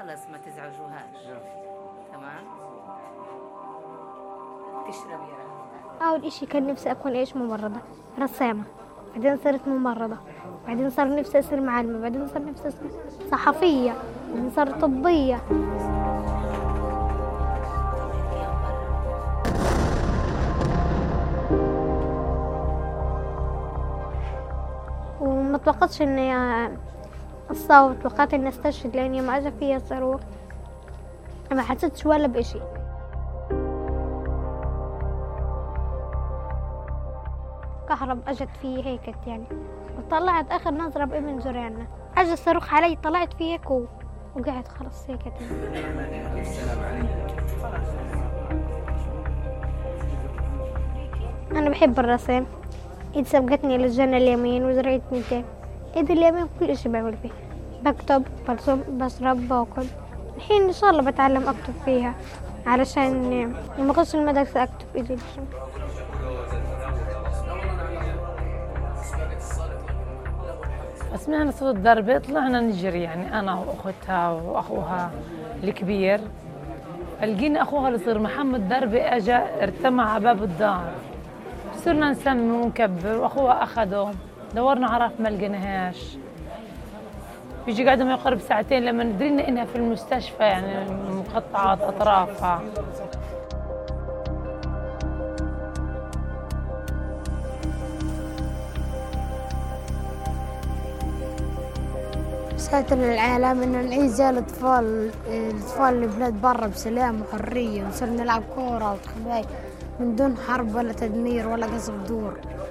خلص ما تزعجوهاش. تمام. تشربي يا أول إشي كان نفسي أكون إيش ممرضة رسامة، بعدين صرت ممرضة، بعدين صار نفسي أصير معلمة، بعدين صار نفسي أصير صحفية، بعدين صار طبية. وما توقعتش إني أصاب، توقعت إني أستشهد لأني ما أجى فيها صاروخ، ما حسيتش ولا بإشي. كهرب اجت فيه هيك يعني، وطلعت اخر نظره بإيمنجر يعني، اجى الصاروخ علي طلعت فيه هيك وقعت خلص هيك انا بحب الرسم. ايد سبقتني للجنة اليمين وزرعت 200. ايد اليمين كل اشي بعمل فيه، بكتب، برسم، بشرب، باكل. الحين ان شاء الله بتعلم اكتب فيها علشان لما اخش المدرسة اكتب ايدي اليمين. سمعنا صوت ضربة، طلعنا نجري يعني أنا وأختها وأخوها الكبير. لقينا أخوها اللي صغير محمد ضربة أجا ارتمى على باب الدار، صرنا نسمي ونكبر وأخوها أخذه، دورنا عرف ما لقيناهاش. بيجي قاعدة ما يقرب ساعتين لما ندرينا إنها في المستشفى يعني مقطعات أطرافها. رسالة للعالم إن نعيش زي الأطفال اللي بلاد برا بسلام وحرية، ونصير نلعب كورة وتخباي من دون حرب ولا تدمير ولا قصف دور.